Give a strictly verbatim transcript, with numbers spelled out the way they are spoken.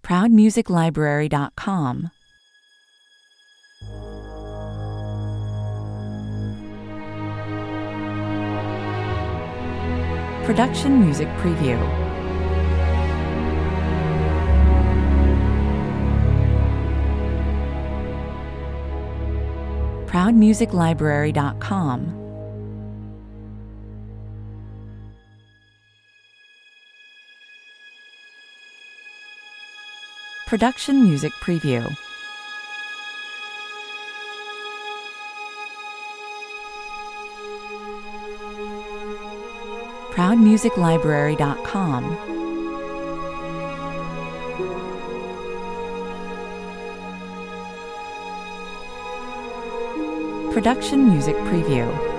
proud music library dot com. Production Music Preview. proud music library dot com. Production Music Preview. proud music library dot com. Production Music Preview.